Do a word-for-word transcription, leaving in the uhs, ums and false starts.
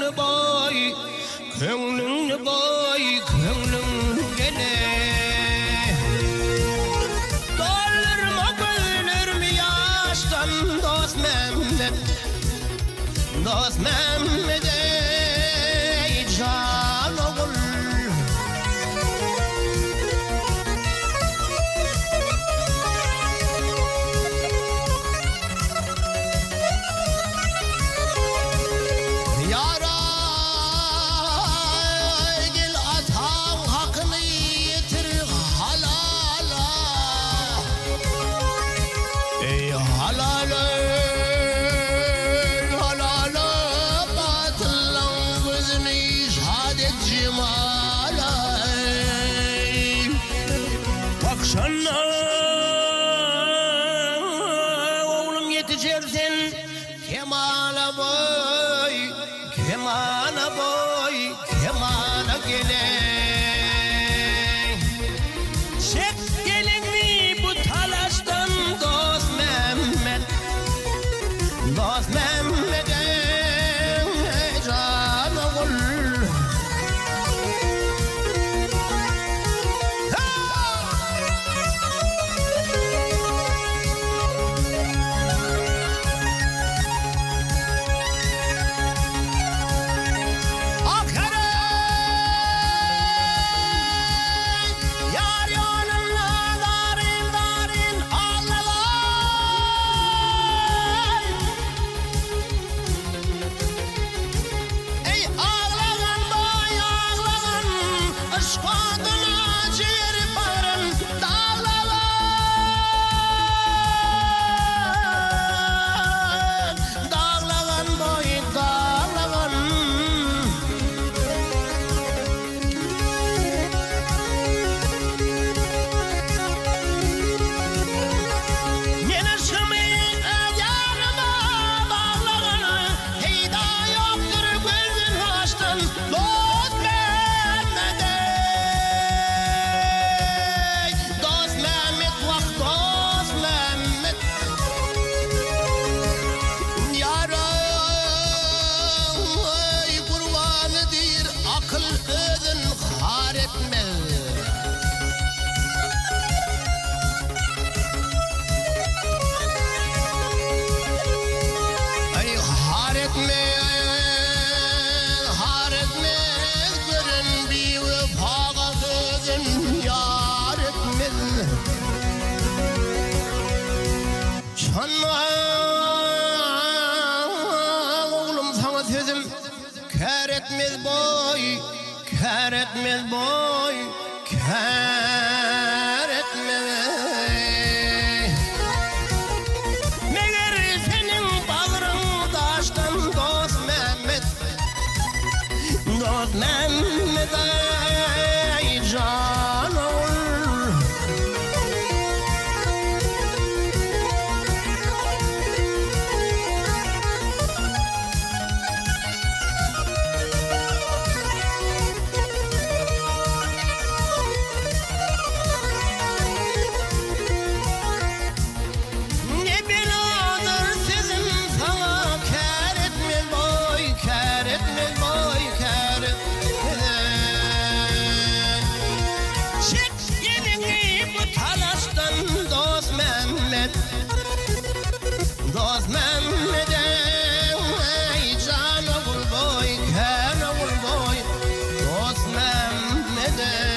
boy, köngülüňni boy, köngülüň gele. Doldurma gözlerimi yaştan dost Mehmet, dost Mehmet ey can oğul. Oğlum yetişersin kemala boy, kemala boy, kemala gele. Çek gelini bu talaştan dost Mehmet, dost Mehmet ey can oğul. Oğlum sana sözüm kâr etmez boy, kâr etmez boy, kâr etmez. Meğer senin bağrın taştan dost Mehmet, dost Mehmet ey can oğul. Dost Mehmet ey can oğul boy, kâr oğul boy, dost Mehmet ey.